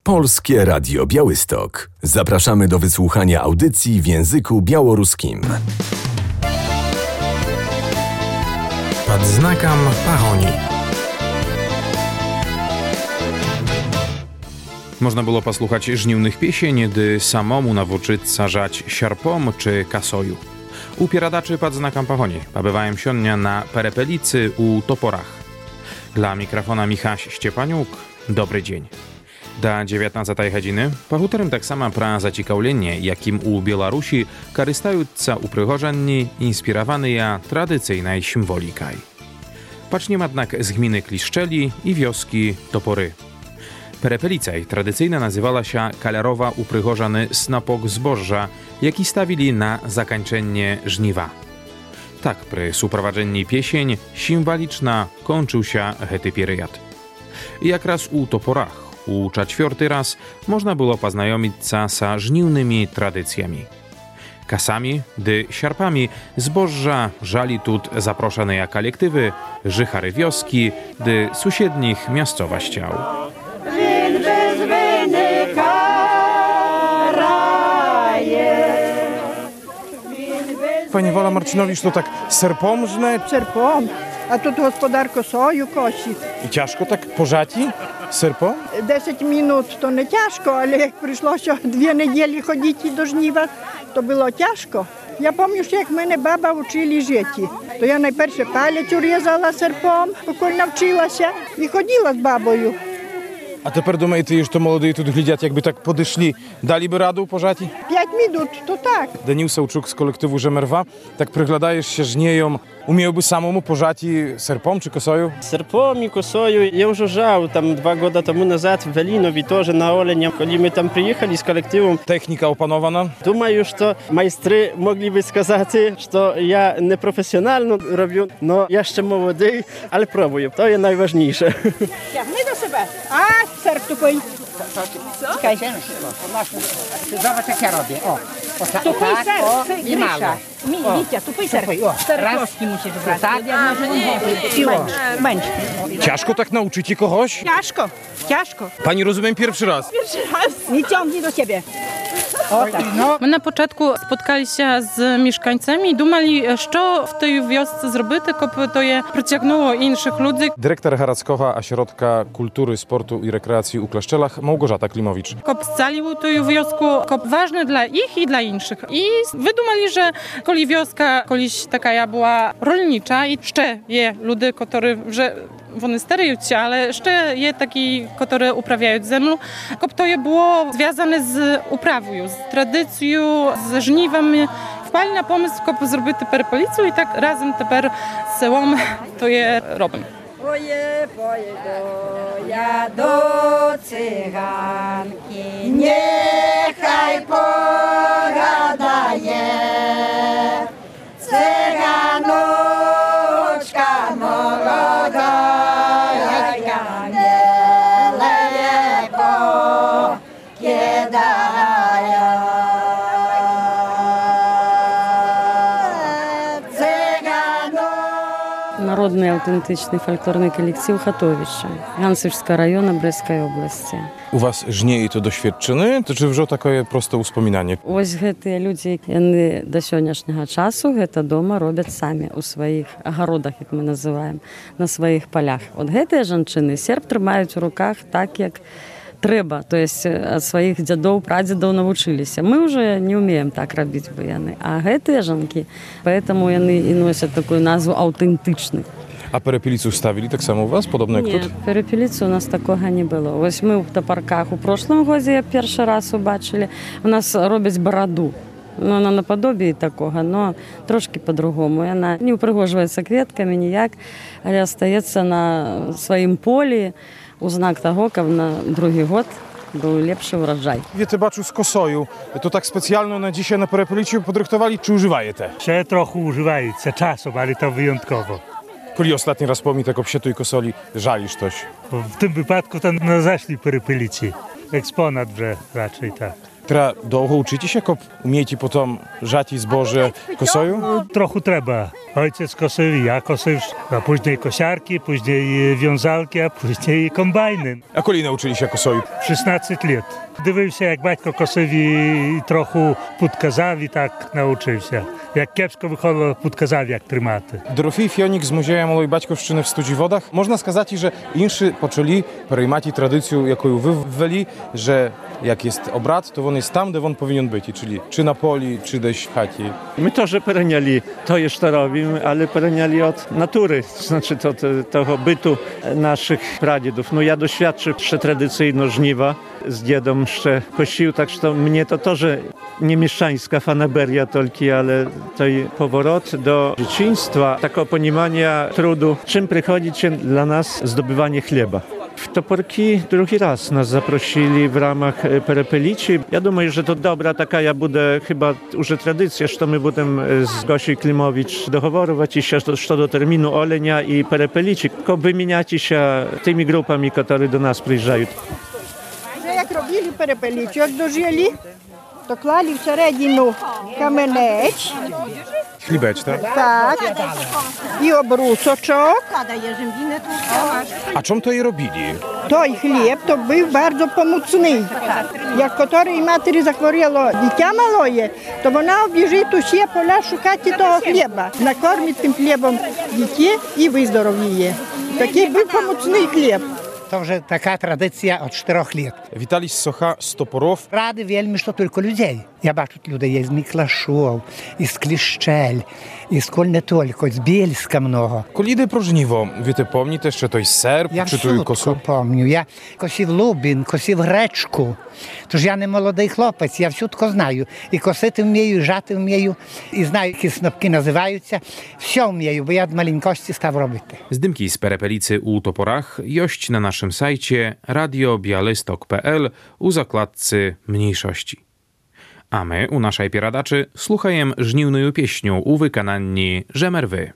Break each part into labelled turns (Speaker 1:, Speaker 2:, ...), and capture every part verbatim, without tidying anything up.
Speaker 1: Polskie Radio Białystok. Zapraszamy do wysłuchania audycji w języku białoruskim.
Speaker 2: Pod znakiem Pahoni. Można było posłuchać żniwnych piesień, gdy samomu nauczyć sarzać siarpom czy kasoju. U pieradaczy pod znakiem Pahoni pobywają sionia na Perepelicy u Toporach. Dla mikrofona Michaś Ściepaniuk. Dobry dzień. Do dziewiętnastej godziny pohutorym tak samo pra zaciekawienie, jakim u Białorusi korzystająca u przychodzeni inspirowane tradycyjnej symboliką. Paczniemy jednak z gminy Kliszczeli i wioski Topory. Perepelicej tradycyjnie nazywała się kalerowa uprychorzany snopok zboża, jaki stawili na zakończenie żniwa. Tak przy suprowadzeniu piesień symboliczna kończył się hety period. I jak raz u Toporach, u czwarty raz można było poznajomić się z żniwnymi tradycjami. Kasami, dy siarpami zboża żali tut zaproszone kolektywy, żychary wioski, dy sąsiednich miastowości.
Speaker 3: Pani Wola Marcinowicz, to tak serpom żne?
Speaker 4: Серпом. А тут господарко сою косить.
Speaker 3: I ciężko tak pożaci serpom?
Speaker 4: Десять минут то не тяжко, але як прийшлося дві неділі ходити до жніва, то було тяжко. Я пам'ятаю, як мене баба вчили жити. То я найперше палець урізала серпом, поки навчилася, і ходила з бабою.
Speaker 3: A тепер думаєте, що молоді тут глядять, якби так подійшли, дали би раду пожаті?
Speaker 4: П'ять минут, то так.
Speaker 3: Daniel Sałczuk z kolektywu Żemerwa, tak przyglądajesz się żnieją, umiałby samemu pożati serpom czy kosoju?
Speaker 5: Серпом і косою я вже жав там два роки тому назад в Велінові теж на оленя. Коли ми там приїхали з колективом,
Speaker 3: Technika opanowana?
Speaker 5: думаю, що майстри могли би сказати, що я не професіонально роблю, але я ще молодий, але пробую. То є найважніше.
Speaker 4: Тягни до себе. А, серп тупий.
Speaker 6: Czekaj, zobacz jak ja robię. O, o, ta, o
Speaker 4: Тупий
Speaker 6: tak,
Speaker 4: серп,
Speaker 6: o
Speaker 4: це
Speaker 6: i mało.
Speaker 4: Гриша. Мій,
Speaker 6: O,
Speaker 4: Вітя, тупий серп.
Speaker 6: Tupej, o. Raz
Speaker 4: musisz
Speaker 6: brać. Tak?
Speaker 4: I o. Менш.
Speaker 3: Ciężko tak nauczycie kogoś?
Speaker 4: Тяжко, тяжко.
Speaker 3: Pani rozumiem pierwszy raz.
Speaker 4: Не тягни до себе.
Speaker 6: O, tak. No,
Speaker 7: Ми на початку споткалися з мешканцями і думали, що в тій wiosce зробити, щоб то є притягнуло інших людей,
Speaker 3: Dyrektor Harackowa Ośrodka Kultury, Sportu i Rekreacji u Klaszczelach Małgorzata Klimowicz.
Speaker 7: щоб зцілили ту wiosku, щоб важне для їх і для інших. І видумали, що коли вioska колись така була рольнича, і ще є люди, які вже вони старіються, але ще є такі, які управляють землю, щоб то було зв'язане з управою, з традицією, з жнивами. Впали на помисł, щоб зробити переполіцію, і так разом тепер з селом то є робимо.
Speaker 4: Поє, поїду я до циганки, нехай погадає. Циганочка молода, яка недалеко кидає.
Speaker 8: Народный аутентичный фольклорный коллектив «Хатовище» Ганцевского района Брестской области.
Speaker 3: U was żnieje to doświadczenie, to czy wrzo takie proste wspominanie?
Speaker 8: Ось гэтыя людзі, яны да сённяшняга часу гэта дома робяць самі ў сваіх агародах, як мы называем, на сваіх палях. От гэтыя жанчыны серп трымаюць у руках так, як трэба, то есть ад сваіх дзядоў, прадзедаў навучыліся. Мы ўжо не ўмеем так рабіць бы яны. А гэтыя жанкі, поэтому яны і носяць такую назву аўтэнтычных.
Speaker 3: A Perepilicu stawili tak samo u was, podobno jak
Speaker 8: Ні,
Speaker 3: тут?
Speaker 8: перепіліці у нас такого не було. Ось ми в Топорках у прошлому годі я перший раз убачили. У нас роблять бороду. Ну, вона наподобі такого, але трошки по-другому. Вона не упригожується квітками ніяк, але остається на своїм полі у знак того, як на другий год був ліпший урожай.
Speaker 3: Wiecie, baczu z kosoju, to tak specjalno na dzisiaj na Perepiliciu podrychtowali, czy używaje te?
Speaker 9: Ще трохи уживається часом, але то винятково.
Speaker 3: Коли ostatni raz pomni tego psietu i kosoli, żalisz coś?
Speaker 9: В тим випадку то не зайшли перепилиці. Експонат вже радше так.
Speaker 3: Треба довго учитися, як вмієте потім жати збожжя косою?
Speaker 9: Trochu треба. Ojciec kosił, ja kosił, a później kosiarki, później wiązalki, a później kombajny.
Speaker 3: А коли навчилися косою?
Speaker 9: szesnaście lat. Дивився, як батько косив і трохи підказав, і так навчився. Як кепсько виходило, підказав, як тримати.
Speaker 3: Дорофій Фіонік з Музею Малої Батьківщини в Студзіводах. Можна сказати, що інші почали переймати традицію, яку ви ввели, що як є обряд, то він є там, де він повинен бути, czyli чи на полі, чи десь в хаті.
Speaker 10: My też pereniali to jeszcze robimy, ale pereniali od natury, znaczy to, to, tego bytu naszych pradziadów. No ja doświadczę jeszcze tradycyjno żniwa z dziedą jeszcze kosił, tak że to mnie to to, że nie mieszczańska fanaberia tylko, ale to powrót do dzieciństwa, takiego poнимania trudu, czym przychodzi dla nas zdobywanie chleba. W Toporki drugi raz nas zaprosili w ramach perepelici. Ja думаю, że to dobra taka ja będę chyba już tradycja, że my będziemy z Gosią Klimowicz doговorować się co do terminu olenia i perepelici, tylko wymieniać się tymi grupami, które do nas przyjeżdżają.
Speaker 4: Że jak robili perepelici, jak dożyli, to klali w середину каменець.
Speaker 3: Хлібець, так?
Speaker 4: Так. І обрусочок.
Speaker 3: А чому то і робили?
Speaker 4: Той хліб то був дуже поміцний. Як котрій матері захворіло дитя малоє, то вона обіжить усі поля шукати того хліба. Накормить тим хлібом дітей і виздоровіє. Такий був поміцний хліб.
Speaker 6: To вже така традиція від чотирьох років.
Speaker 3: Віталій Соха з Топоров.
Speaker 6: Ради вельми, що тільки людей. Я бачу, тут людей є з Міклашов, із Кліщель, із Коль не тільки, з Бєльська много.
Speaker 3: Коли йде про жніво, ви те пам'ятаєте, що той серп,
Speaker 6: Я
Speaker 3: чи тою косу?
Speaker 6: Я пам'ятаю. Я косив лубін, косив гречку. Тож я не молодий хлопець, я всютко знаю. І косити вмію, і жати вмію, і знаю, які снопки називаються. Все вмію, бо я від маленькості став робити.
Speaker 2: Zdymki z perepelicy u Toporach jość na naszym sajcie radio białystok kropka p l u zakładcy mniejszości. A my u naszej pieradaczy słuchajem żniwную pieśniu u wykonanni Żemerwy.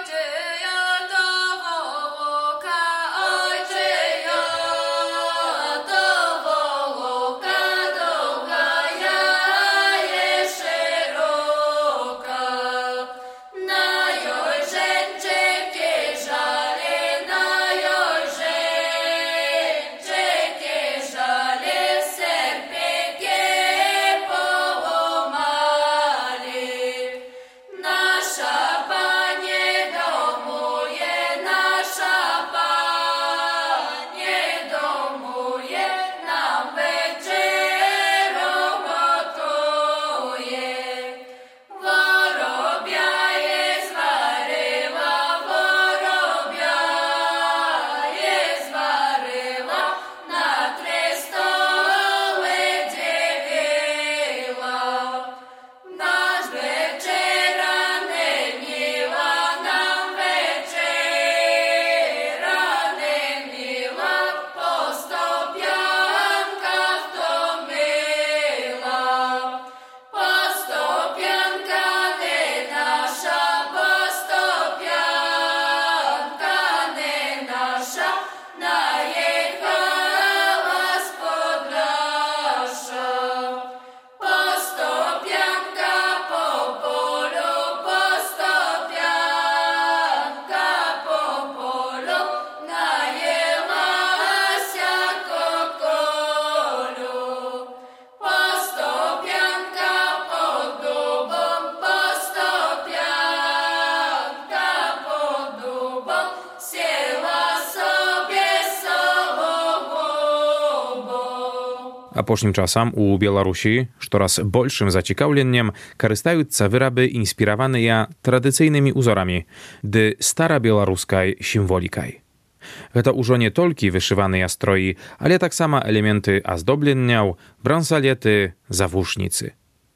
Speaker 2: Апошнім часам у Беларусі штораз большым зацікаўленнем карыстаюцца вырабы, інспіраваныя традыцыйнымі узорамі ды старабеларускай сімволікай. Гэта ўжо не толькі вышываныя строі, але таксама элементы аздобленняў, брансалеты, завушніцы.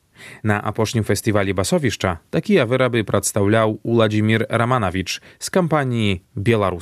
Speaker 2: На апошнім фестывалі басовішча такія вырабы прадстаўляў Уладзімір Раманавіч з кампаніі «Беларусам».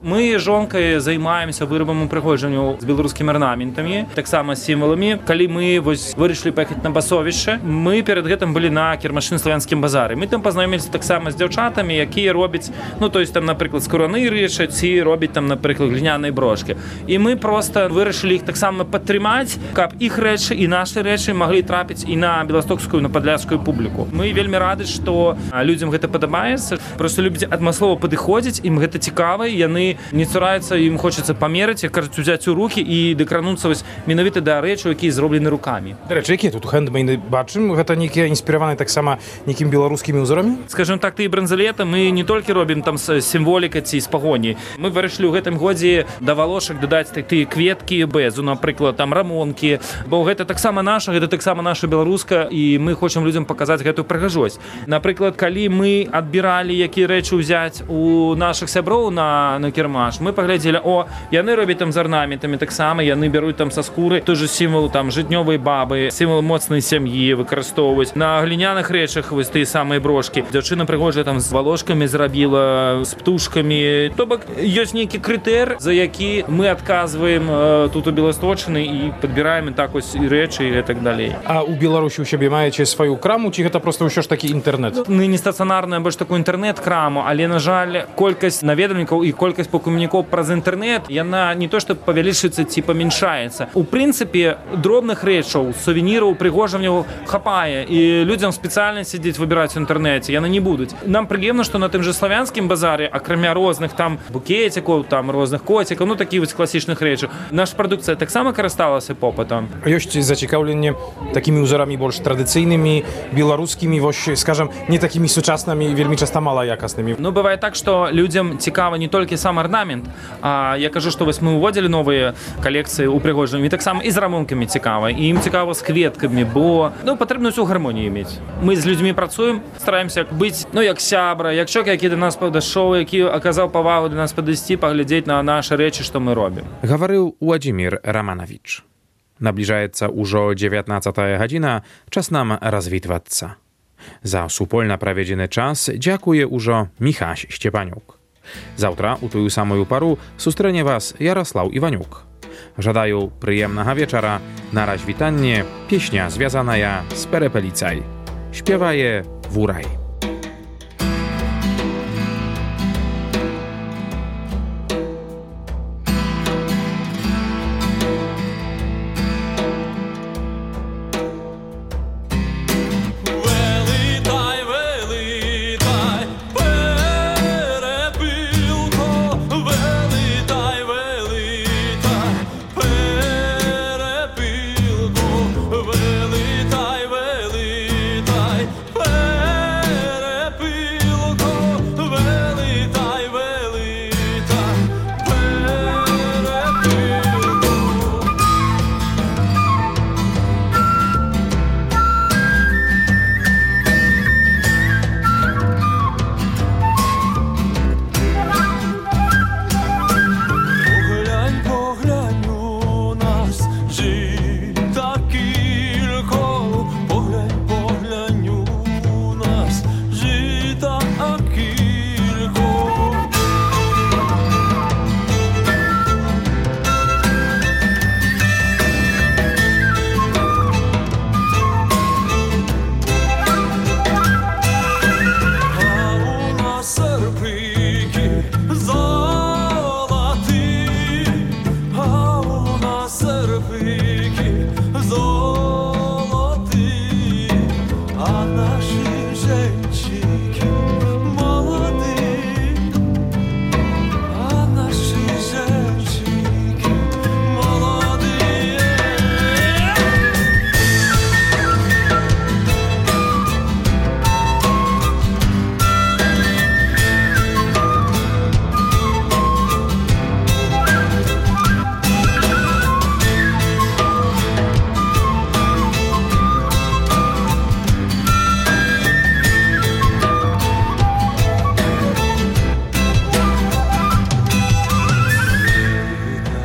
Speaker 11: Мы з жонкай займаемся вырабам упрыгожванняў з беларускімі арнаментамі, таксама сімваламі. Калі мы вось вырашылі паехаць на Басовішча, мы перад гэтым былі на кірмашын-славянскім базары. Мы там пазнаёміліся таксама з дзяўчатамі, якія робяць, ну, то есть там, напрыклад, скураны рэчаць ці робяць там, напрыклад, гліняныя брошкі. І мы проста вырашылі іх таксама падтрымаць, каб іх рэчы і нашы рэчы маглі трапіць і на беластокскую, на падляшскую публіку. Мы вельмі рады, што людзям гэта падабаецца. Проста любяць адмыслова падыходзіць, ім гэта цікава, і яны не цураюцца, ім хочацца памераць, як кажуць, узяць у рукі і дакрануцца вось менавіта да рэчаў, якія зроблены рукамі.
Speaker 3: Дарэчы, якія тут хендмейды бачым? Гэта нейкія інспіраваны таксама нейкімі беларускімі ўзорамі?
Speaker 11: Скажем так, тыя бранзалеты мы не толькі робім там з сімволікай ці з пагоні. Мы вырашылі ў гэтым годзе да валошак дадаць тыя кветкі бэзу, напрыклад, там рамонкі, бо гэта таксама наша, гэта таксама наша беларуска, і мы хочам людзям паказаць гэтую прыгажосць. Напрыклад, калі мы адбіралі, якія рэчы ўзяць у нашых сяброў на, на кірмаш, мы паглядзелі, о, яны робяць там з арнаментамі таксама, яны бяруць там са скуры той же сімвал там жытнёвай бабы, сімвал моцнай сям'і выкарыстоўваюць. На гліняных рэчах вось тыя самыя брошкі. Дзяўчына прыгожая там з валошкамі зрабіла, з птушкамі. То бок ёсць нейкі крытэр, за які мы адказваем э, тут у Беласточыны і падбіраем так вось і рэчы і так далей.
Speaker 3: А ў Беларусі ў сябе маеце сваю краму, ці гэта проста ўсё ж такі інтэрнэт?
Speaker 11: Мы не стацыянарная, больш такую інтэрнэт-краму, але, на жаль, колькасць наведвальнікаў і колькасць пакупнікоў праз інтэрнэт, яна не то што павялічыцца ці памяншаецца. У прынцыпе, дробных рэчаў, сувеніраў, упрыгожванняў хапае, і людзям спецыяльна сядзець выбіраць у інтэрнэце, яны не будуць. Нам прыемна, што на тым же славянскім базары, акрамя розных там букетикаў, там розных коцікаў, ну такіх вось класічных рэчаў, наша прадукцыя таксама карысталася попытам.
Speaker 3: Ёсць зацікаўленне такімі ўзорамі больш традыцыйнымі, беларускімі, вось, скажам, не такімі сучаснымі, вельмі часта малаякаснымі.
Speaker 11: Ну, бывае так, што людзям цікава не толькі сам арнамент, а я кажу, што вось мы ўводзілі новыя калекцыі упрыгожванняў, таксама і з рамонкамі цікава, і ім цікава з кветкамі, бо ну, патрэбна ўсю гармонію мець. Мы з людзьмі працуем, стараемся быць, ну, як сябра, як чолавек, які да нас падышоў, які аказаў павагу да нас падысці, паглядзець на нашы рэчы, што мы робім.
Speaker 2: Гаварыў Владзімір Раманавіч. Набліжаецца ўжо дзевятнаццатая гадзіна, час нам развітвацца. За супольна праведзены час дзякуе ўжо Міхась Сцепанюк. Заўтра у тую самую пару сустрэне вас Ярослаў Іванюк. Жадаю прыемнага вечара. На развітанне песня звязаная з Перепелицай. Śpiewaje Wuraj.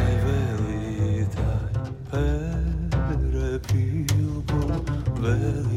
Speaker 12: Перепілку великий.